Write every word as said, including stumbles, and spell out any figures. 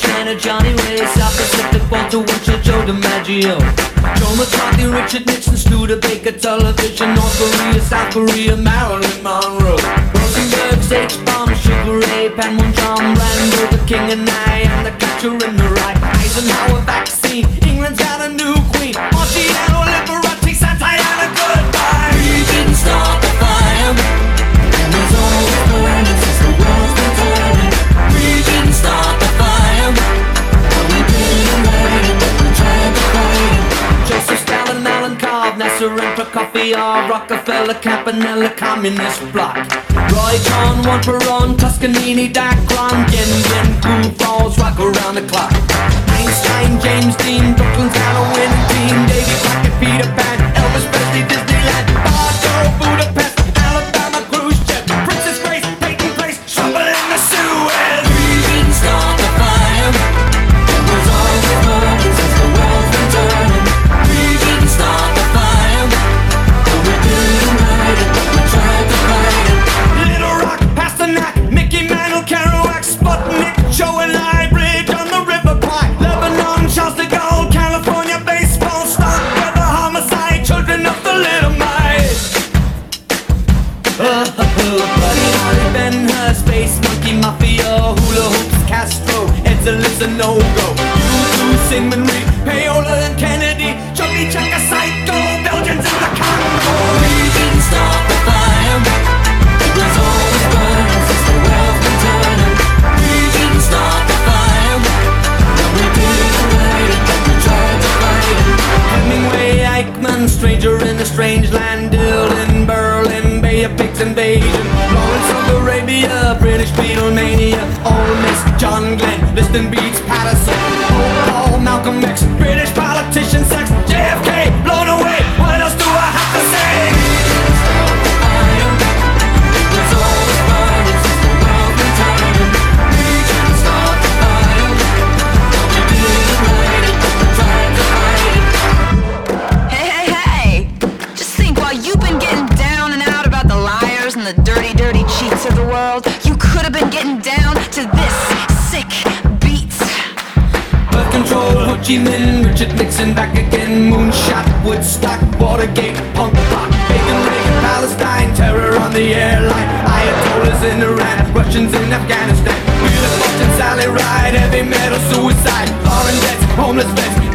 Montana, Johnny Ray, South Pacific, Walter Winchell, Joe DiMaggio, Joe McCarthy, Richard Nixon, Studebaker, television, North Korea, South Korea, Marilyn Monroe, Rosenberg, H-Bomb, Sugar Ray, Panmunjom, Rambo, the King and I, and the Catcher in the Rye, Eisenhower vaccine, England's got a new queen, Marciano, Liberace, Santayana, goodbye. We didn't start the fire, and it's always burning since the world's been turning. We didn't start the fire, but we didn't let it, we tried to fight it. Joseph Stalin, Alan Cobb, Nasser and Prokofiev, Rockefeller, Campanella, Communist Bloc, Roy Cohn, Juan Perón, Toscanini, Dacron, Yen Yen, Cool Falls, rock around the clock. Einstein, James Dean, Brooklyn's got a winning team, Davy Crockett, Peter Pan, Elvis Presley, Disneyland, Barstow, Budapest, Alabama, Khrushchev, Princess Grace, Peyton Place, Trouble in the Suez. We didn't start the fire, it was always burning since the world's been turning. We didn't start the fire, but we didn't light it, we tried to fight it. Little Rock, Pasternak, Mickey Mantle, Kerouac, Sputnik, Joe and I, Bridge on the River Kwai, Lebanon, Charles de Gaulle, California, baseball, stock, weather, homicide, children of the Little Mice. Buddy Holly, Ben-Hur, Space Monkey, Mafia, Hula Hoops, Castro, Edsel a no-go, U two, Syngman Rhee, Payola and Kennedy, Chubby Chaka, Psycho, Belgians in the Congo. We didn't start the fire, it was always burning since the world's been turning. We didn't start the fire, but we didn't light it, we tried to fight it. Hemingway, Eichmann, Stranger in a Strange Land, Dylan, Berlin, Bay of Pigs invasion, Lawrence of Arabia, British Beatlemania, Ole Miss, John Glenn, Liston Beats, Patterson, Paul, Paul, Malcolm X, British politician, sex, J F K, blown away, what else do I have to say? It was always burning since the world been turning. We didn't start the fire, but we didn't light it, we tried to fight it. Hey, hey, hey! Just think, while you've been getting down and out about the liars and the dirty, dirty cheats of the world, you could have been getting down to this sick beat. Birth control, Ho Chi Minh, Richard Nixon back again, Moonshot, Woodstock, Watergate, punk rock, Bacon, Reagan, Palestine, terror on the airline, Ayatollahs in Iran, Russians in Afghanistan, Wheeler, Boston, Sally Ride, heavy metal, suicide, foreign debts, homeless vets,